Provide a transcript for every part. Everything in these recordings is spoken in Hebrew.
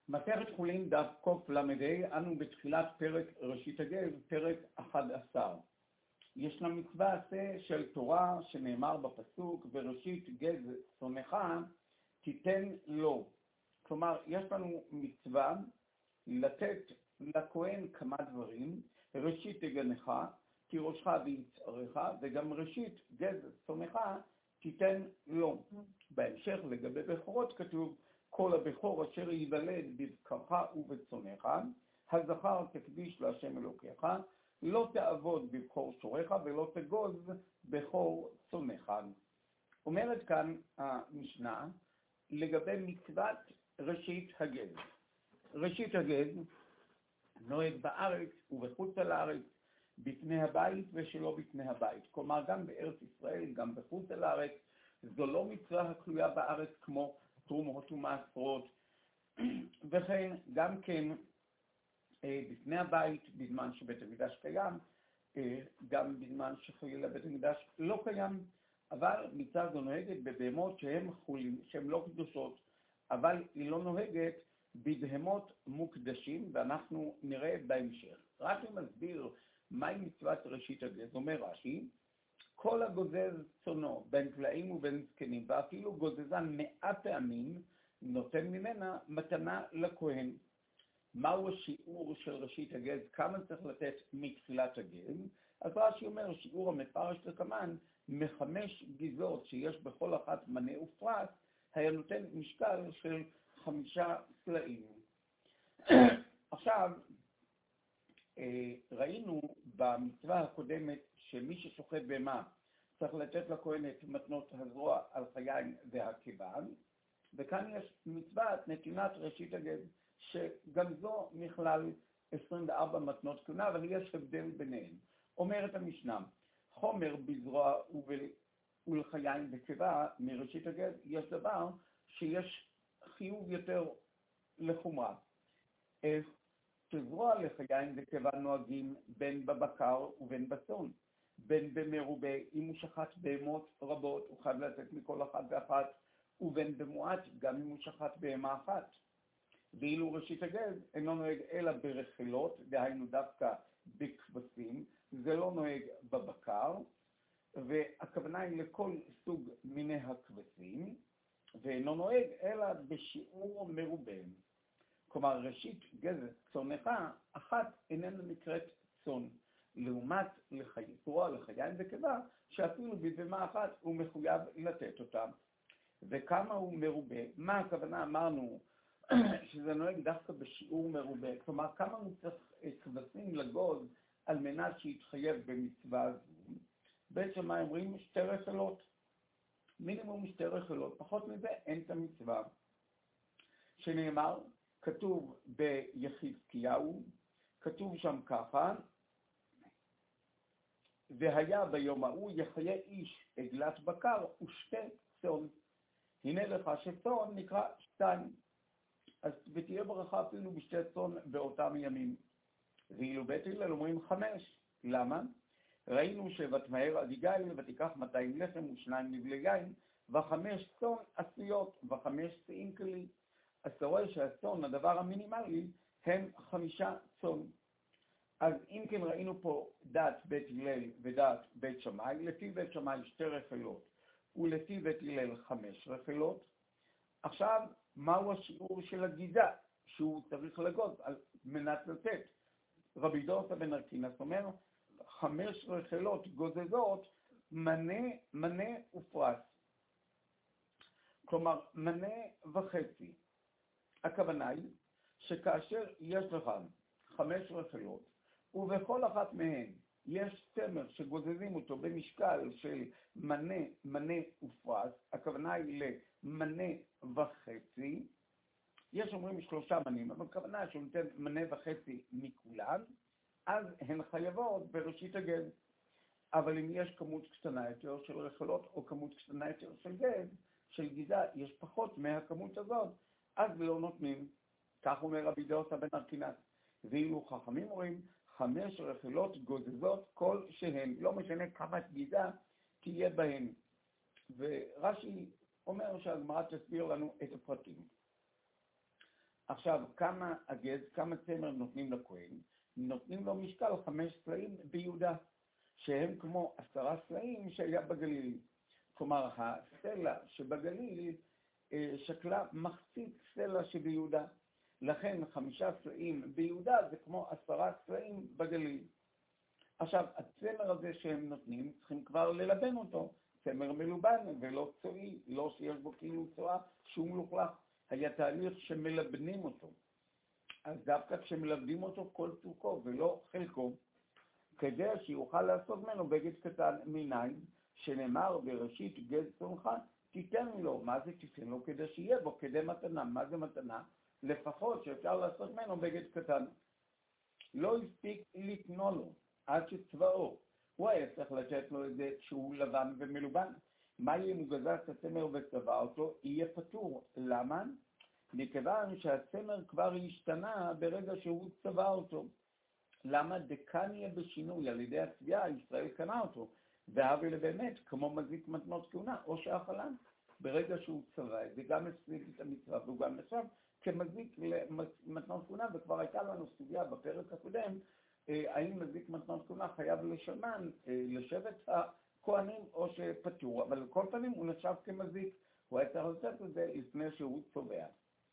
מסכת חולין דף קל"ה, אנו בתחילת פרק ראשית הגז, פרק 11. ישנה מצווה עשה של תורה שנאמר בפסוק, וראשית גז שונאך תיתן לו. כלומר, יש לנו מצווה לתת לכהן כמה דברים, ראשית תגנך, כי ראשך ויצערך, וגם ראשית גז שונאך תיתן לו. בהמשך לגבי בכורות כתוב, כל הבכור אשר ייוולד בבקרך ובצונך, הזכר תקדיש להשם אלוקיך, לא תעבוד בבכור שורך ולא תגוז בכור צונך. אומרת כאן המשנה לגבי מצוות ראשית הגז. ראשית הגז נוהג בארץ ובחוץ על הארץ, בפני הבית ושלא בפני הבית. כלומר, גם בארץ ישראל, גם בחוץ על הארץ, זו לא מצווה הכלויה בארץ כמו תרומות ומעשרות, וכן גם כן בפני הבית, בזמן שבית המקדש קיים, גם בזמן שחלילה בית המקדש לא קיים, אבל מצווה זו נוהגת בבהמות שהן לא קדושות, אבל היא לא נוהגת בבהמות מוקדשים, ואנחנו נראה בהמשך. רק מסביר מהי מצוות ראשית הגז. אומר רש"י, כל הגוזז צונו בין כלאים ובין זקנים, ואפילו גוזזן 100 פעמים, נותן ממנה מתנה לכהן. מהו השיעור של ראשית הגז? כמה צריך לתת מתחילת הגז? אז רש"י אומר, שיעור המפרש לקמן, מ5 גזות שיש בכל אחת מנה ופרס, היה נותן משקל של 5 סלעים. עכשיו, ראינו במצווה הקודמת שמי ששוחט בהמה צריך לתת לכהן את מתנות הזרוע על חיים והכיוון, וכאן יש מצוות נתינת ראשית הגז, שגם זו מכלל 24 מתנות כהונה, אבל יש הבדל ביניהן. אומרת המשנה, חומר בזרוע ולחיים וקיבה מראשית הגז, יש דבר שיש חיוב יותר לחומרה. תזרוע לחיים וקיבה נוהגים בין בבקר ובין בצאן, בין במרובה, אם הוא שחט בהמות רבות, הוא חייב לתת מכל אחת ואחת, ובין במועט, גם אם הוא שחט בהמה אחת. ואילו ראשית הגז אינו נוהג אלא ברחילות, דהיינו דווקא בכבשים, זה לא נוהג בבקר, והכוונה היא לכל סוג מיני הכבשים, ואינו נוהג אלא בשיעור מרובה. כלומר, ראשית גז צונך, אחת איננה נקראת צון, לעומת זרוע לחיים וקיבה, שאפילו בבהמה אחת הוא מחויב לתת אותה. וכמה הוא מרובה? מה הכוונה? אמרנו שזה נוהג דווקא בשיעור מרובה, כלומר כמה הוא צריך כבשים לגוז על מנת שיתחייב במצווה הזו. בית שמאי אומרים 2 רחילות, מינימום 2 רחילות, פחות מזה אין את המצווה. שנאמר, כתוב ביחזקיהו, כתוב שם ככה, והיה ביום ההוא יחיה איש עגלת בקר ו2 צאן. הנה לך שצאן נקרא 2. אז ותהיה ברכה אפילו ב2 צאן באותם ימים. ואילו בית הלל אומרים 5. למה? ראינו ותמהר אביגיל ותיקח 200 לחם ו2 נבלי יין, ו5 צאן עשויות ו5 שאים כלי. אז אתה רואה שהצאן, הדבר המינימלי, הם 5 צאן. אז אם כן ראינו פה דת בית הלל ודת בית שמאי, לפי בית שמאי 2 רחילות, ולפי בית הלל 5 רחילות. עכשיו, מהו השיעור של הגיזה שהוא צריך לגוז על מנת לתת? רבי דוסא בן ארקינס אומר, 5 רחילות גוזזות מנה ופרס. כלומר, מנה וחצי. הכוונה היא שכאשר יש לך 5 רחילות, ובכל אחת מהן יש צמר שגוזזים אותו במשקל של מנה ופרס, הכוונה היא למנה וחצי, יש אומרים 3 מנים, אבל הכוונה שהוא נותן מנה וחצי מכולן, אז הן חייבות בראשית הגז. אבל אם יש כמות קטנה יותר של רחילות, או כמות קטנה יותר של גז, של גיזה, יש פחות מהכמות הזאת, אז לא נותנים. כך אומר רבי דוסא בן ארקינס. ואילו חכמים אומרים, 5 רחילות גוזזות כל שהן, לא משנה כמה גיזה תהיה בהן. ורש"י אומר שהגמרא תסביר לנו את הפרטים. עכשיו, כמה הגז, כמה צמר נותנים לכהן? נותנים לו משקל 5 סלעים ביהודה, שהם כמו 10 סלעים שהיה בגליל. כלומר, הסלע שבגליל שקלה מחצית סלע שביהודה. לכן 5 סלעים ביהודה זה כמו 10 סלעים בגליל. עכשיו, הצמר הזה שהם נותנים, צריכים כבר ללבן אותו. צמר מלובן ולא צועי, לא שיש בו כאילו צועה, שום מלוכלך. היה תהליך שמלבנים אותו. אז דווקא כשמלבדים אותו כל צורכו ולא חלקו, כדי שיוכל לעשות ממנו בגד קטן מניין, שנאמר בראשית גז צונך, תיתן לו. מה זה תיתן לו? כדי שיהיה בו, כדי מתנה. מה זה מתנה? לפחות שאפשר לעשות ממנו בגד קטן. לא הספיק לתנו לו עד שצבאו. הוא היה צריך לתת לו את זה שהוא לבן ומלובן. מה יהיה אם הוא גזר את הצמר וצבע אותו? יהיה פטור. למה? מכיוון שהצמר כבר השתנה ברגע שהוא צבע אותו. למה? דקן יהיה בשינוי על ידי הצביעה, ישראל קנה אותו. והאבל באמת, כמו מזיק מתנות כהונה, או שאכלן, ברגע שהוא צבע, זה גם הספיק את המצווה, והוא גם נחשב כמזיק למתנות כהונה, וכבר הייתה לנו סוגיה בפרק הקודם, האם מזיק מתנות כהונה חייב לשמן, לשבט הכהנים או שפטור, אבל לכל פנים הוא נחשב כמזיק, הוא היה צריך לתת את זה לפני שהוא צובע.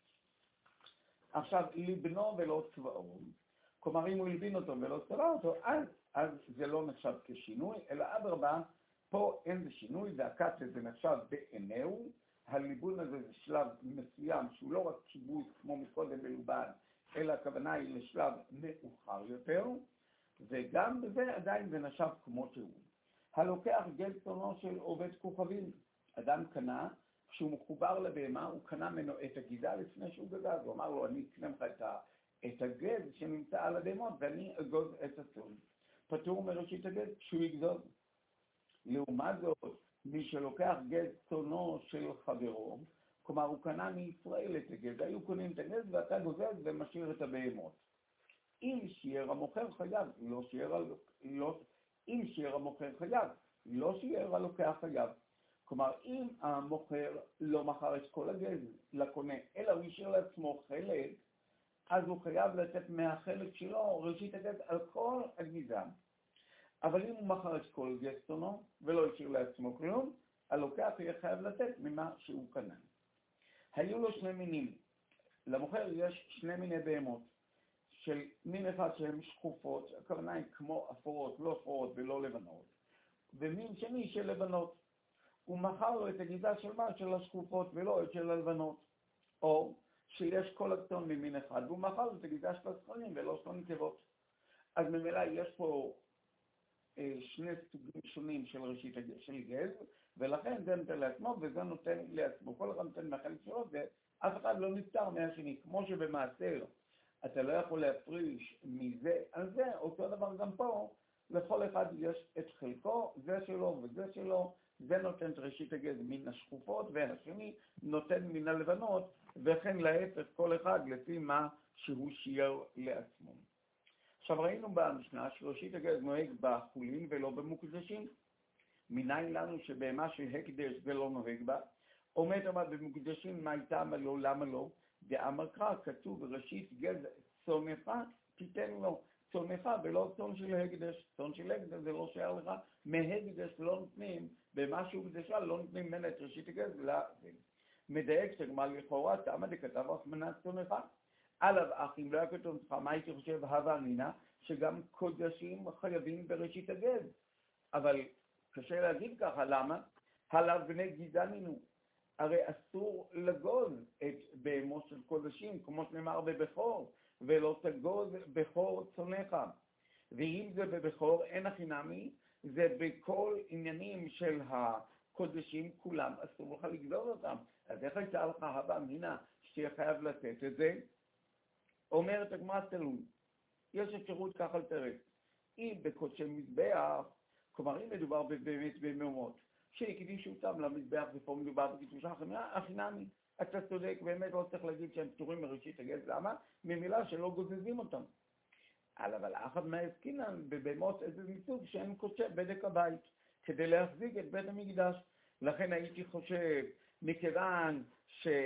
עכשיו, לבנו ולא צבעו, כלומר אם הוא הלבין אותו ולא צבע אותו, אז זה לא נחשב כשינוי, אלא אדרבה, פה אין זה שינוי, והקט הזה נחשב בעיניהו, הליבון הזה זה שלב מסוים שהוא לא רק כיבוי כמו מקודם מלובן, אלא הכוונה היא לשלב מאוחר יותר, וגם בזה עדיין זה נחשב כמו שהוא. הלוקח גז צונו של עובד כוכבים, אדם קנה, כשהוא מחובר לבהמה, הוא קנה ממנו את הגידה לפני שהוא גזז, הוא אמר לו, אני אקנה לך את הגז שנמצא על הבהמות, ואני אגוז את הצאן. פטור מראשית הגז כשהוא יגזוז. לעומת זאת, מי שלוקח גז צונו של חברו, כלומר הוא קנה מישראל את הגז, היו קונים את הגז ואתה גוזז ומשאיר את הבהמות. אם שיער המוכר חייב, אם שיער המוכר חייב, לא שיער הלוקח חייב. כלומר, אם המוכר לא מכר את כל הגז לקונה, אלא הוא השאיר לעצמו חלק, אז הוא חייב לתת מהחלק שלו ראשית הגז על כל הגיזה. אבל אם הוא מכר את כל גז צונו ולא השאיר לעצמו כלום, הלוקח יהיה חייב לתת ממה שהוא קנה. היו לו 2 מינים. למוכר יש 2 מיני בהמות. של מין אחד שהן שקופות, הכוונה היא כמו אפורות, לא אפורות ולא לבנות, ומין שני של לבנות. הוא מכר לו את הגיזה של מה? של השקופות ולא את של הלבנות. או שיש כל הצאן ממין אחד, והוא מכר לו את הגיזה של הצאנים ולא צאן נקבות. אז ממילא יש פה 2 סוגים שונים של ראשית של גז, ולכן זה נותן לעצמו וזה נותן לעצמו. כל אחד נותן מהחלק שלו ואף אחד לא נפטר מהשני. כמו שבמעשר אתה לא יכול להפריש מזה על זה, אותו דבר גם פה, לכל אחד יש את חלקו, זה שלו וזה שלו, זה נותן את ראשית הגז מן השקופות, והשני נותן מן הלבנות, וכן להפך כל אחד לפי מה שהוא שיער לעצמו. עכשיו ראינו במשנה שראשית הגז נוהג בחולין ולא במוקדשים. מניין לנו שבהמה של הקדש זה לא נוהג בה. עומד אבל במוקדשים מה הייתה לא, למה לא? ואמר קרא, כתוב ראשית גז צונך תיתן לו. צונך ולא צון של הקדש. צון של הקדש זה לא שייך לך. מהקדש לא נותנים, במה שהוא קדשה לא נותנים מן את ראשית הגז לזה. מדייק שגמר לכאורה, תמה דכתב רחמנא צונך. עליו אך אם לא היה כתוב לך, מה הייתי חושב הווה אמינא, שגם קודשים חייבים בראשית הגז. אבל קשה להגיד ככה, למה? הלאו בני גיזנינו. הרי אסור לגוז את בהמות של קודשים, כמו שנאמר בבכור, ולא תגוז בכור צונך. ואם זה בבכור, אין הכי נמי, זה בכל עניינים של הקודשים, כולם אסור לך לגזוז אותם. אז איך הייתה לך הווה אמינא שתהיה חייב לתת את זה? אומרת הגמרא תלוי, יש אפשרות ככה לתרץ. אם בקודשי מזבח, כלומר אם מדובר באמת בהמות, שהקדישו אותם למזבח ופה מדובר בקדושה הכי נמי, אתה צודק, באמת לא צריך להגיד שהם פטורים מראשית הגז, למה? ממילה שלא גוזזים אותם. אבל אחד מהעסקינן בבהמות איזה מסוג שהם קודשי בדק הבית, כדי להחזיק את בית המקדש. לכן הייתי חושב, מכיוון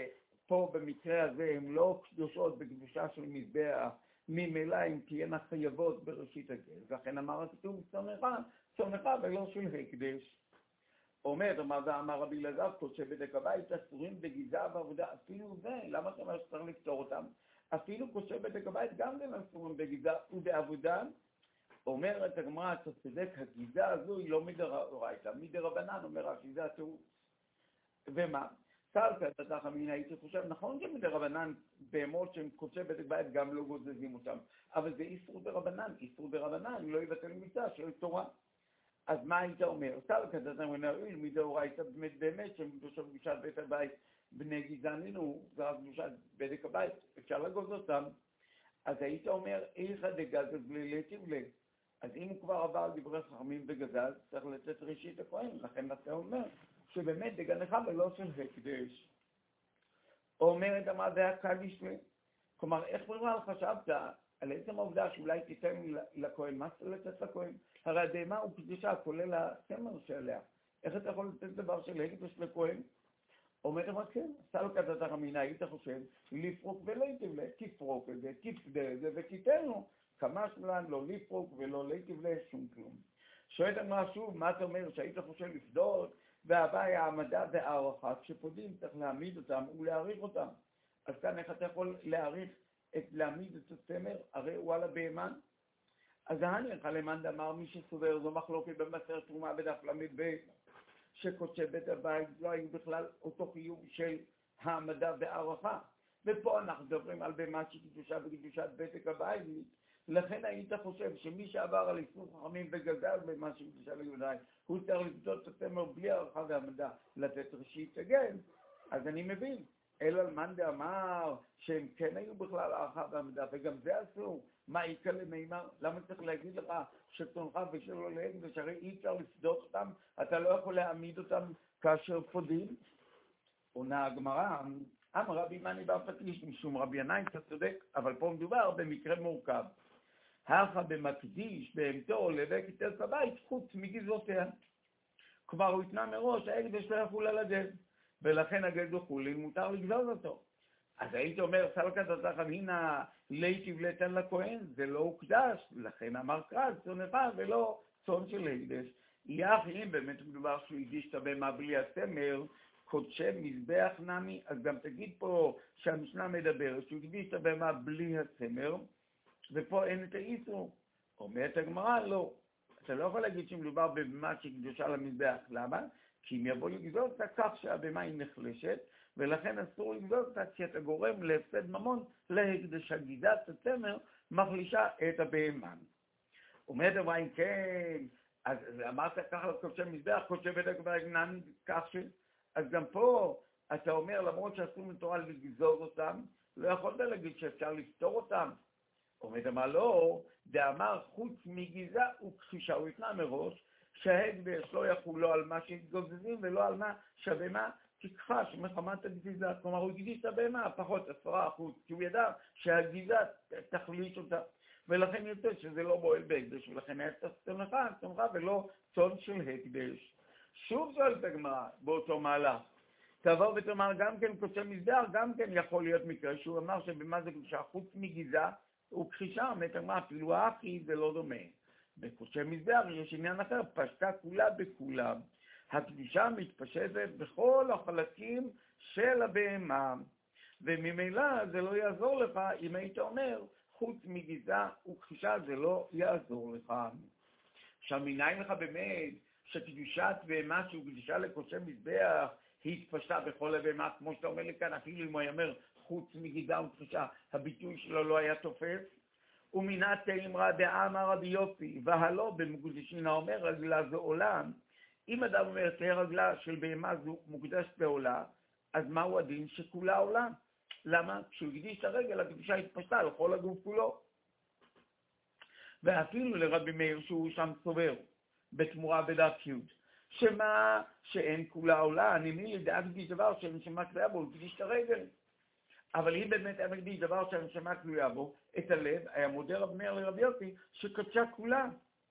פה במקרה הזה הן לא קדושות בקדושה של מזבח, ממילא הן תהיינה חייבות בראשית הגז. לכן אמר הכתוב צונך ולא של הקדש. אומר, אמר רבי אלעזר, קודשי בדק הבית אסורים בגזעה ועבודה, אפילו זה, למה אתה אומר שצריך לפתור אותם? אפילו קודשי בדק הבית גם כן אסורים בגזעה ובעבודה. אומרת הגמרא, אתה צודק, הגזעה הזו היא לא מדרבנן, מדרבנן, אומר הגזעה תירוץ. ומה? סלקא דתך אמינא, הייתי חושב, נכון שמדרבנן בהמות שהם קודשי בדק בית גם לא גוזזים אותם, אבל זה איסור דרבנן, איסור דרבנן, לא יבטל מצווה של תורה. אז מה היית אומר? סלקא דתך אמינא, מדאורייתא באמת שמקדושת קדושת בית הבית בני גזענינו, זה רק קדושת בדק הבית, אפשר לגוז אותם. אז היית אומר, איכא דגזז ללטיב לב. אז אם הוא כבר עבר דברי חכמים וגזז, צריך לתת ראשית הכהן, לכן אתה אומר שבאמת דגנך ולא של הקדש. אומרת אמר זה הקל בשביל. כלומר, איך בכלל חשבת על עצם העובדה שאולי תיתן לכהן, מה צריך לתת לכהן? הרי הדהמה הוא קדושה, כולל הסמר שעליה. איך אתה יכול לתת דבר של הקדש לכהן? אומרת אמר כן, סלקא דתך אמינא, היית חושב, לפרוק ולהיטיב לה, תפרוק את זה, תפדה את זה ותיתן לו. כמה שלן לא לפרוק ולא להיטיב לה שום כלום. שואלת אמרה שוב, מה אתה אומר שהיית חושב לפדות? והבעיה העמדה והערכה, כשפודים צריך להעמיד אותם ולהעריך אותם. אז כאן איך אתה יכול להעמיד את הסמר? הרי הוא על הבהמן. אז ההניח למאן דאמר מי שסובר, זו מחלוקת במסכת תרומה בדף ל"ב, שקודשי בית הבית לא היו בכלל אותו חיוב של העמדה והערכה. ופה אנחנו מדברים על בהמה שקדושה וקדושת בית הבית. לכן היית חושב שמי שעבר על איסור חכמים וגזל במה שקדושה ליהודאי, הוא צריך לפדות את הסמר בלי הערכה והעמדה, לתת ראשית הגז. אז אני מבין. אלא מאן דאמר שהם כן היו בכלל הערכה והעמדה, וגם זה אסור. מה איקא למימר? למה צריך להגיד לך שצונך ושלא להקדש? הרי אי אפשר לפדות אותם, אתה לא יכול להעמיד אותם כאשר פודים. עונה הגמרא, אמר רבי מני בר פטיש, משום רבי ינאי, אתה צודק, אבל פה מדובר במקרה מורכב. הלכה במקדיש, בהמתו, לבית ערש הבית, חוץ מגזרותיה. כלומר, הוא התנה מראש, ההקדש לא יחול על הגז, ולכן הגז הוא חולין, מותר לגזוז אותו. אז הייתי אומר, סלקא דתך אמינא, להיטיב לתן לכהן, זה לא הוקדש, לכן אמר קרא, צונך ולא צאן של הקדש. יח, אם באמת מדובר שהוא הקדיש את הבהמה בלי הסמר, קודשי מזבח נמי, אז גם תגיד פה שהמשנה מדברת, שהוא הקדיש את הבהמה בלי הסמר, ופה אין את האיסור. אומרת הגמרא, לא. אתה לא יכול להגיד שמדובר בבהמה שקדושה למזבח. למה? כי אם יבוא לגזול אותה כך שהבהמה היא נחלשת, ולכן אסור לגזול אותה כי אתה גורם להפסד ממון להקדש. הגזת הסמר מחלישה את הבהמה. אומרת הגמרא, אם כן, אז אמרת ככה לקודשי מזבח, קודשי בית הבית נמי כך ש... אז גם פה אתה אומר, למרות שאסור לתורה לגזול אותם, לא יכולת להגיד שאפשר לפתור אותם. אומרת אמר לא, דאמר חוץ מגזע וכחישה, הוא התנה מראש שההקדש לא יחול לא על מה שהתגוזזים ולא על מה שהבהמה תכחש מחמת הגזיזה. כלומר הוא הקדיש את הבהמה פחות 10%, כי הוא ידע שהגזיזה תחליש אותה, ולכן יוצא שזה לא בועל בהקדש, ולכן היה צונך ולא צאן של הקדש. שוב שואלת הגמרא באותו מהלך, תבוא ותאמר גם כן קודשי מזבח, גם כן יכול להיות מקרה שהוא אמר שבמה זה קדושה חוץ מגזע וכחישה, אומרת הגמרא, אפילו האחי זה לא דומה. בקודשי מזבח יש עניין אחר, פשטה כולה בכולם. הקדושה מתפשטת בכל החלקים של הבהמה, וממילא זה לא יעזור לך אם היית אומר חוץ מגזע וכחישה, זה לא יעזור לך. עכשיו מניין לך באמת שקדושת בהמה שהוא קדושה לקודשי מזבח היא התפשטה בכל הבהמה, כמו שאתה אומר לי כאן, אפילו אם הוא יאמר חוץ מגזע וכחישה, הביטוי שלו לא היה תופס. ומינה תאמרה דאמר רבי יוסי, והלא במקודשין האומר רגלה זו עולם. אם אדם אומר תהיה רגלה של בהמה זו מוקדשת לעולה, אז מהו הדין? שכולה עולה. למה? כשהוא הקדיש את הרגל, הקדושה התפשטה לכל הגוף כולו. ואפילו לרבי מאיר שהוא שם סובר, בתמורה בדף י', שמה שאין כולה עולה, נמי לדעת בי דבר שהנשמה תלויה בו, הוא הקדיש את הרגל. אבל אם באמת היה מקדיש דבר שהנשמה תלויה בו, את הלב, היה מודה רב מאיר לרבי יוסי שקדשה כולה.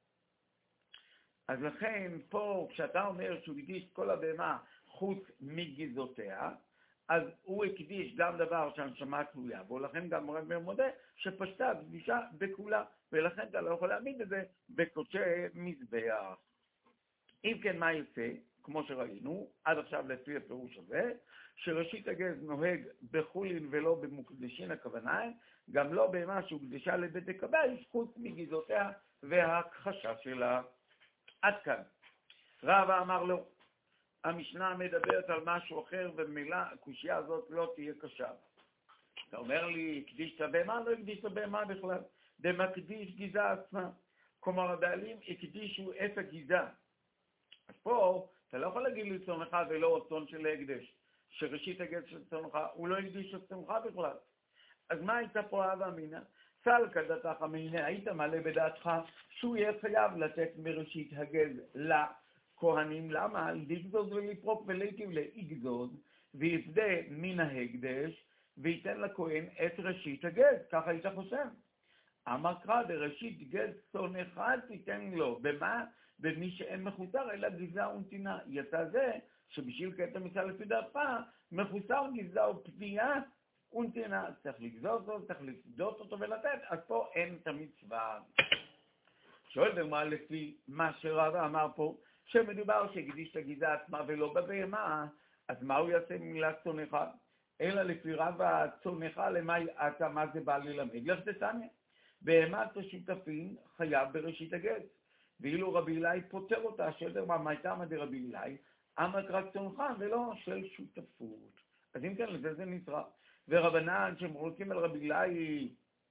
אז לכן פה, כשאתה אומר שהוא הקדיש כל הבהמה חוץ מגזותיה, אז הוא הקדיש גם דבר שהנשמה תלויה בו, לכן גם רבי מודה שפשטה קדישה בכולה, ולכן אתה לא יכול להעמיד את זה בקודשי מזבח. אם כן, מה יוצא? כמו שראינו, עד עכשיו לפי הפירוש הזה, שראשית הגז נוהג בחולין ולא במוקדשין, הכוונה, גם לא במה שהוקדשה לבית הקבש, חוץ מגזעותיה וההכחשה שלה. עד כאן. רבא אמר לו, המשנה מדברת על משהו אחר, וממילא הקושייה הזאת לא תהיה קשה. אתה אומר לי, הקדיש את הבהמה? לא הקדיש את הבהמה בכלל. דמקדיש גזע עצמה. כלומר, הבעלים הקדישו את הגזע. אז פה, אתה לא יכול להגיד לי צונך ולא צון של הקדש. שראשית הגז של צונך, הוא לא הקדיש את צונך בכלל. אז מה הייתה פה אבא אמינא? סלקא דתך אמינא, היית מעלה בדעתך שהוא יהיה חייב לתת מראשית הגז לכהנים. למה? לגזוז ולפרוק ולהיטיב להגזוז, ויפדה מן ההקדש, וייתן לכהן את ראשית הגז. ככה היית חושב. אמר קרא, בראשית גז צונך תיתן לו. במה? במי שאין מחוסר, אלא גזע ונתינה. יצא זה שבשביל קטע מצווה לפי דעתך, מחוסר גזע ופדיעה ונתינה. צריך לגזוז אותו, צריך לפדות אותו ולתת, אז פה אין את המצווה. שואל במה לפי מה שרבא אמר פה, שמדובר שהקדיש את הגזע עצמה ולא בבהמה, אז מה הוא יעשה מילה צונך? אלא לפי רבא צונך למה אתה, מה זה בא ללמד? לך תתניא. בהמת השותפים חייב בראשית הגז. ואילו רבי אלי פותר אותה, שאומר מה הייתה עמד רבי אלי, עמד רק צונך ולא של שותפות. אז אם כן, לזה זה נצרה. ורבנן שהם רוצים על רבי אלי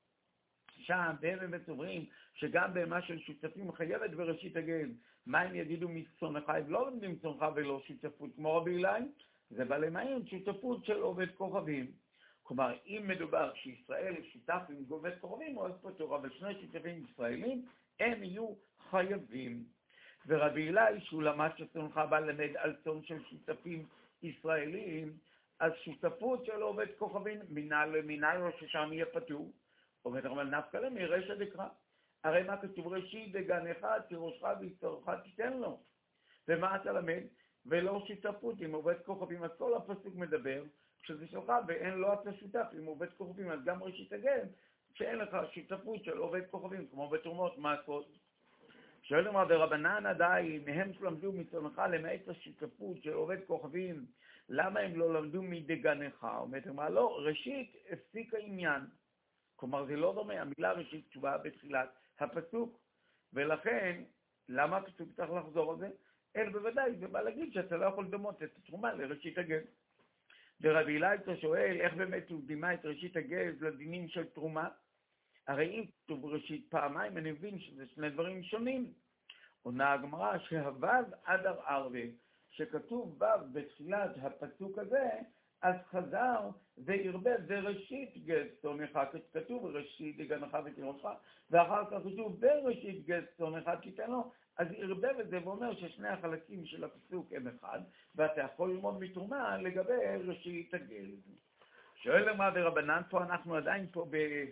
שם, והם באמת סוברים שגם בהמה של שותפים חייבת בראשית הגז. מה הם יגידו מצונך? הם לא לומדים צונך ולא שותפות כמו רבי אלי, זה בא למעין שותפות של עובד כוכבים. כלומר, אם מדובר שישראל שותף עם עובד כוכבים, אז פתור, אבל שני שותפים ישראלים, הם יהיו חייבים. ורבי אלי, שהוא למד שצונך בא למד על צון של שותפים ישראלים, אז שותפות של עובד כוכבים, מנהל או ששם יהיה פטור. אומר אבל נפקא ליה רישא דקרא. הרי מה כתוב? ראשית דגנך תירושך ויצורך תיתן לו. ומה אתה למד? ולא שותפות עם עובד כוכבים. אז כל הפסוק מדבר שזה שלך ואין לו אתה שותף עם עובד כוכבים. אז גם ראשית הגז, שאין לך שותפות של עובד כוכבים, כמו בתרומות מעשרות. שואל אמר ורבנן עדיין, מהם שלמדו מצונך למעט השותפות של עובד כוכבים, למה הם לא למדו מדגנך? אומרת, אמרה, לא, ראשית הפסיק העניין. כלומר, זה לא דומה, המילה ראשית תשובה בתחילת הפסוק, ולכן, למה הפסוק צריך לחזור על זה? אלא בוודאי, זה בא להגיד שאתה לא יכול לדמות את התרומה לראשית הגז. ורבי אלי אתה שואל, איך באמת הוא דימה את ראשית הגז לדינים של תרומה? הרי אם כתוב ראשית פעמיים, אני מבין שזה שני דברים שונים. עונה הגמרא שהוו אדר ערבי, שכתוב וו בתחילת הפסוק הזה, אז חזר והרבה בראשית גז צונך, כתוב ראשית דגנך ותירושך, ואחר כך כתוב בראשית גז צונך תיתן לו, אז הרבה בזה ואומר ששני החלקים של הפסוק הם אחד, ואתה יכול ללמוד מתרומה לגבי ראשית הגז. שואל למה ורבנן פה, אנחנו עדיין פה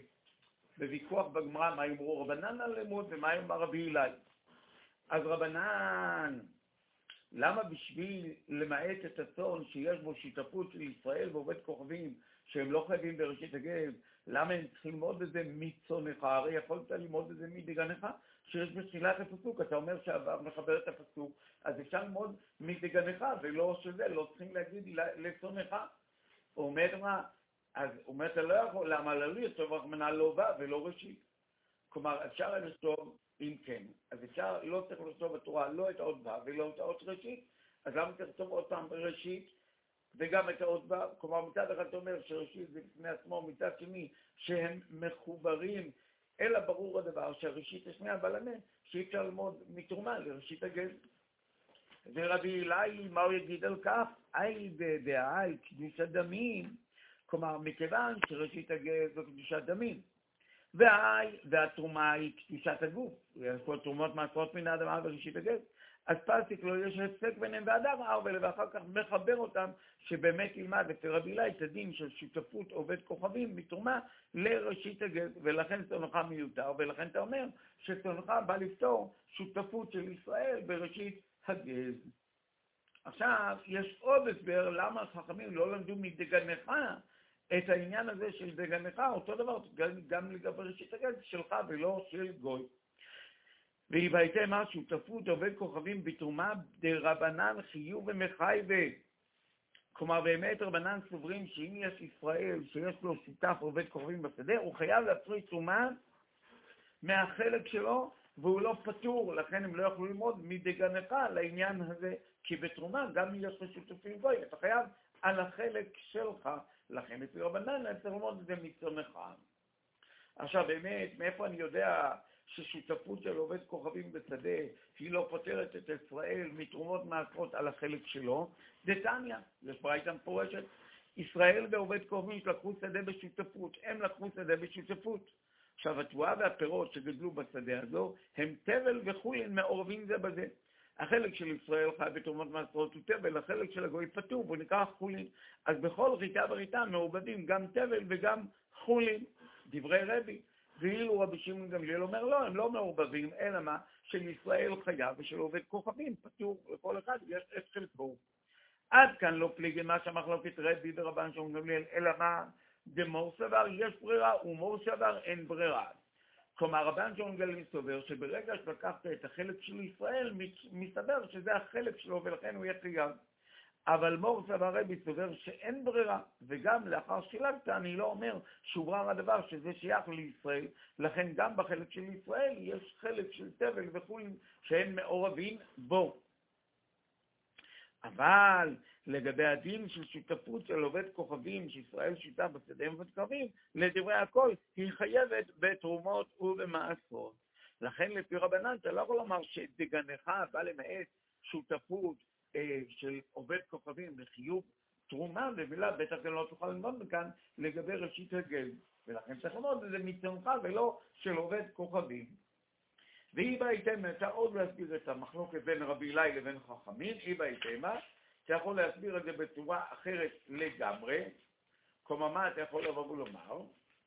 בוויכוח בגמרא, מה יאמרו רבנן על לימוד ומה יאמר רבי אלי. אז רבנן, למה בשביל למעט את הצאן שיש בו שותפות של ישראל ועובד כוכבים שהם לא חייבים בראשית הגז, למה הם צריכים ללמוד את זה מצונך? הרי יכולת ללמוד את זה מדגנך שיש בתחילת הפסוק. אתה אומר שהוו מחבר את הפסוק, אז אפשר ללמוד מדגנך ולא שזה, לא צריכים להגיד לצונך. אומר מה? אז אומר, אתה לא יכול, למה לא לכתוב רחמנא לא וו ולא ראשית? כלומר, אפשר לכתוב, אם כן, אז אפשר, לא צריך לכתוב בתורה לא את האות וו ולא את האות ראשית, אז למה צריך לכתוב עוד פעם ראשית וגם את האות וו? כלומר, מצד אחד אתה אומר שראשית זה בפני עצמו, מצד שני שהם מחוברים, אלא ברור הדבר שהראשית השנייה, אבל האמת שאי אפשר ללמוד מתרומה לראשית הגז. ורבי אלי, מה הוא יגיד על כך? אי בדעי קדושת דמים, כלומר, מכיוון שראשית הגז זו קדושת דמים, והתרומה היא קדושת הגוף, יש פה תרומות מעשרות מן האדמה וראשית הגז, אז פסק לא יש הפסק ביניהם והדר ערבל, ואחר כך מחבר אותם שבאמת ילמד אצל רבי אלי את הדין של שותפות עובד כוכבים מתרומה לראשית הגז, ולכן צונך מיותר, ולכן אתה אומר שצונך בא לפתור שותפות של ישראל בראשית הגז. עכשיו, יש עוד הסבר למה החכמים לא למדו מדגנך את העניין הזה של דגנך, אותו דבר גם לגבי ראשית הגז שלך ולא של גוי. והיבאתם שותפות עובד כוכבים בתרומה דרבנן חיוב ומחייבה. כלומר, באמת רבנן סוברים שאם יש ישראל שיש לו שותף עובד כוכבים בשדה, הוא חייב להפריש תרומה מהחלק שלו, והוא לא פטור, לכן הם לא יכלו ללמוד מדגנך לעניין הזה, כי בתרומה גם אם יש לו שותפים גוי, אתה חייב על החלק שלך, לכן לפי רבנן צריך ללמוד את זה מצונך. עכשיו באמת, מאיפה אני יודע ששותפות של עובד כוכבים בשדה, שהיא לא פותרת את ישראל מתרומות מעשרות על החלק שלו? דתניא, יש ברייתא מפורשת, ישראל ועובד כוכבים לקחו שדה בשותפות, הם לקחו שדה בשותפות. עכשיו, התבואה והפירות שגדלו בשדה הזו, הם תבל וחולין מעורבים זה בזה. החלק של ישראל חי בתרומות מעשרות הוא תבל, החלק של הגוי פטור, והוא נקרא חולין. אז בכל ריתה וריתה מעובדים גם תבל וגם חולין, דברי רבי. ואילו רבי שמעון גמליאל אומר לא, הם לא מעורבבים, אלא מה? של ישראל חיה ושל עובד כוכבים, פטור, לכל אחד יש את חלקו. עד כאן לא פליגי מה שהמחלוקת רבי ורבן שמעון גמליאל, אלא מה? דמור סבר יש ברירה ומור סבר אין ברירה. כלומר, רבן שמעון גמליאל סובר שברגע שלקחת את החלק של ישראל, מסתבר שזה החלק שלו ולכן הוא יהיה חייב. אבל מור סבר רבי סובר שאין ברירה, וגם לאחר שילגת אני לא אומר שורר הדבר שזה שייך לישראל, לכן גם בחלק של ישראל יש חלק של תבל וכו' שהם מעורבים בו. אבל לגבי הדין של שותפות של עובד כוכבים, שישראל שותף בשדה עובד כוכבים, לדברי הכל, היא חייבת בתרומות ובמעשרות. לכן לפי רבנן, אתה לא יכול לומר שדגנך בא למעט שותפות של עובד כוכבים בחיוב תרומה, במילה בטח לא תוכל ללמוד מכאן לגבי ראשית הגז. ולכן צריך ללמוד את זה מצונך ולא של עובד כוכבים. והיא בהתאם, אתה עוד להסביר את המחלוקת בין רבי אלי לבין חכמים, היא בהתאם, אתה יכול להסביר את זה בצורה אחרת לגמרי. כלומר, מה אתה יכול לבוא ולומר?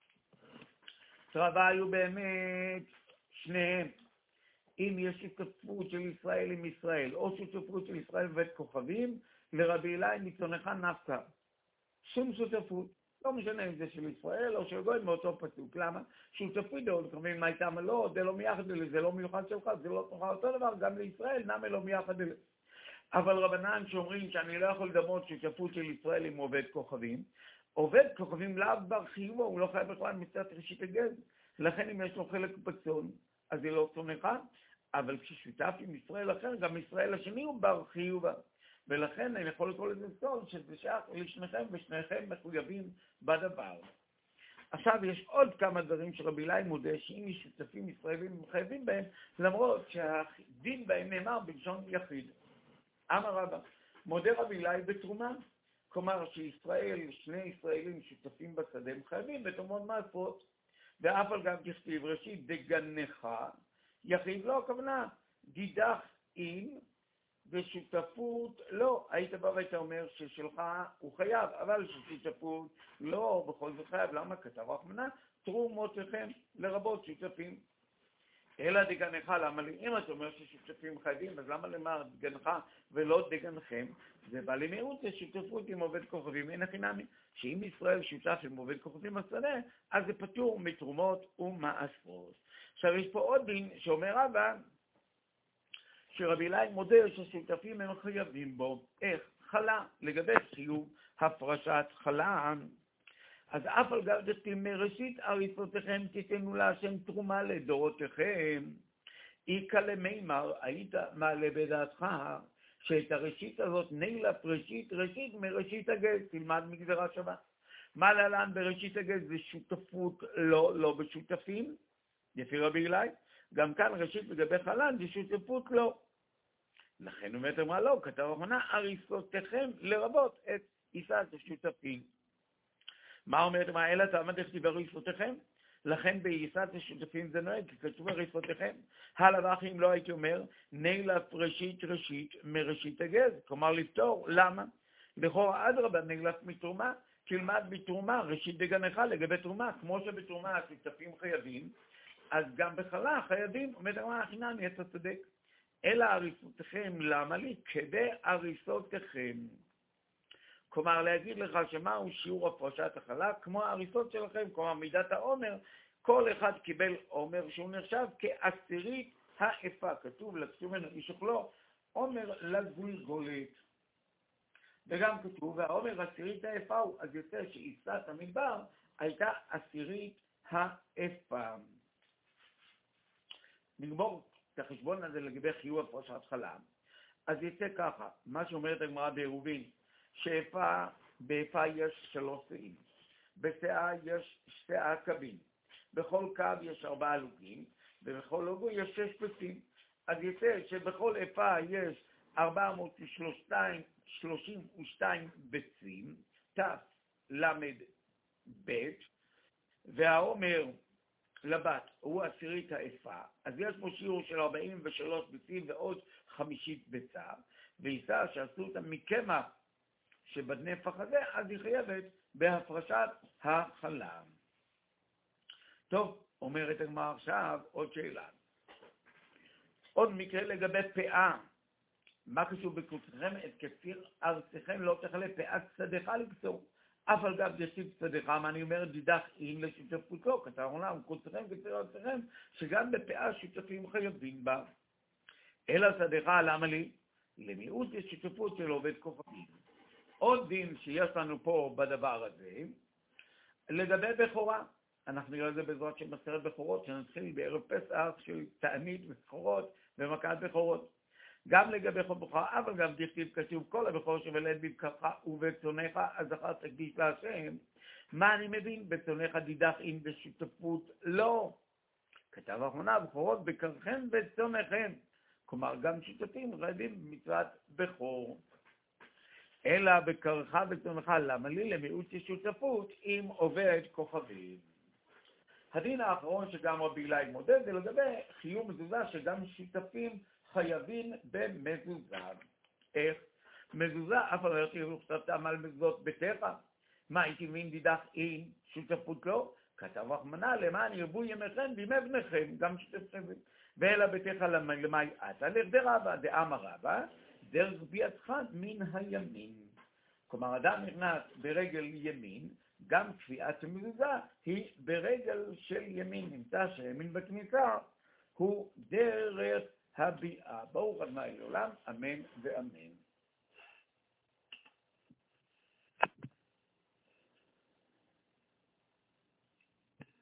צרבה היו באמת שניהם. אם יש שותפות של ישראל עם ישראל, או שותפות של ישראל ובית כוכבים, לרבי אלי מצונך נפקא. שום שותפות. לא משנה אם זה של ישראל או של גוי מאותו פסוק. למה? שותפות דעות כוכבים, מה איתם לא, זה לא מייחד אלה, זה לא מיוחד שלך, זה לא תוכל אותו דבר, גם לישראל, נמה לא מייחד אלה. אבל רבנן שאומרים שאני לא יכול לדמות שותפות של ישראל עם עובד כוכבים, עובד כוכבים לאו בר חיובו, הוא לא חייב בכלל מצוות ראשית הגז, לכן אם יש לו חלק בצאן, אז זה לא צונך, אבל כששותף עם ישראל אחר, גם ישראל השני הוא בר חיובה. ולכן אני יכול לקרוא לזה סוד שזה שייך לשניכם ושניכם מחויבים בדבר. עכשיו יש עוד כמה דברים שרבי אלי מודה שאם יש שותפים ישראלים חייבים בהם, למרות שהדין בהם נאמר בלשון יחיד. אמר רבא, מודה רבי אלי בתרומה, כלומר שישראל, שני ישראלים שותפים בשדה, הם חייבים בתרומות מעשרות, ואף על גם תכתיב ראשית דגנך, יחיד לא הכוונה, דידך אין, ושותפות לא, היית בא והיית אומר ששלך הוא חייב, אבל שותפות לא, בכל זאת חייב. למה? כתב רחמנא, תרומותיכם לרבות שותפים. אלא דגנך, למה לי? אם אתה אומר ששותפים חייבים, אז למה למר דגנך ולא דגנכם? זה בא למיעוט, זה שותפות עם עובד כוכבים, אין הכי נמי. שאם ישראל שותף עם עובד כוכבים בשדה, אז זה פטור מתרומות ומעשרות. עכשיו יש פה עוד דין שאומר רבא, שרבי אלי מודה ששותפים הם חייבים בו. איך? חלה, לגבי חיוב הפרשת חלה. אז אף על גב דכתיב מראשית אריסותיכם תיתנו להשם תרומה לדורותיכם. איכא למימר, היית מעלה בדעתך שאת הראשית הזאת נילף ראשית מראשית הגז, תלמד מגזרה שווה. מה להלן בראשית הגז? זה שותפות לא בשותפים, לפי רבי אלי. גם כאן ראשית לגבי חלן זה שותפות לא. לכן הוא אמרה לא, כתב רחמנא, אריסותיכם לרבות את עיסת השותפים. מה אומרת? מה אלא תעמד דכתיב אריסותיכם? לכן בעיסת השותפים זה נוהג, כי כתוב אריסותיכם. הלאה אם לא הייתי אומר, נילף ראשית מראשית הגז, כלומר לפתור. למה? לכאורה אדרבה נילף מתרומה, תלמד בתרומה ראשית דגנך לגבי תרומה, כמו שבתרומה השותפים חייבים, אז גם בחלה חייבים, אומרת הרמב"ם חינמי, אתה צודק. אלא הריסותיכם, למה לי? כדי הריסותיכם. כלומר, להגיד לך שמהו שיעור הפרשת החלה, כמו ההריסות שלכם, כלומר מידת העומר, כל אחד קיבל עומר שהוא נחשב כעשירית האפה. כתוב לקחו ממנו איש אוכלו, עומר לגולגולת. וגם כתוב, והעומר עשירית האפה הוא, אז יוצא שעיסת המדבר הייתה עשירית האפה. נגמור את החשבון הזה לגבי חיוב הפרשת חלה. אז יצא ככה, מה שאומרת הגמרא בעירובין, שבאפה יש 3 שאים, בשאה יש 2 קבים, בכל קו יש 4 לוגים, ובכל לוגו יש 6 פסים. אז יצא שבכל אפה יש 432 ביצים, ת' למד ב', והעומר לבת הוא עשירית האפה, אז יש פה שיעור של 43 ביצים ועוד 50 ביצה, ועיסה שעשו אותם מקמח שבנפח הזה, אז היא חייבת בהפרשת החלה. טוב, אומרת הגמרא עכשיו עוד שאלה. עוד מקרה לגבי פאה. מה קשור בקוצרכם את כפיר ארציכם לא תכלה פאת צדך לקצור. אף על גב ישיב צדך, מה אני אומר, דידך אין לשותפות לא, כתב עולם, קוצרכם כפיר ארציכם, שגם בפאה שותפים חייבים בה. אלא צדך, למה לי? למיעוט יש שותפות של עובד כוכבים. עוד דין שיש לנו פה בדבר הזה, לגבי בכורה. אנחנו נראה את זה בעזרת של מסכת בכורות, שנתחיל בערב פסח של תענית בכורות ומכת בכורות. גם לגבי כל בכורה, אבל גם דכתיב כתוב כל הבכור שבלד בבקרך ובצונך, אז זכר תקדיש להשם. מה אני מבין? בצונך דידך אם בשותפות לא. כתב האחרונה, בכורות בקרכם וצונכם. כלומר, גם שותפים רבים במצוות בכור. אלא בקרך וצונך, למה לי? למיעוט שותפות עם עובד כוכבים. הדין האחרון שגם רבי אלי מודד זה לגבי חיוב מזוזה שגם שותפים חייבים במזוזה. איך? מזוזה אף על פי שכתבתם על מזוזות ביתך. מה הייתי מבין דידך אין שותפות לא? כתב רחמנא למען ירבו ימיכם בימי בניכם גם שותפים. ואלא ביתך למאי עתה לדרך רבה דאמר רבה דרך ביתך מן הימין. כלומר אדם נכנס ברגל ימין, גם קביעת המזוזה היא ברגל של ימין. נמצא שהימין בכניסה הוא דרך הביאה. ברוך ה' לעולם, אמן ואמן.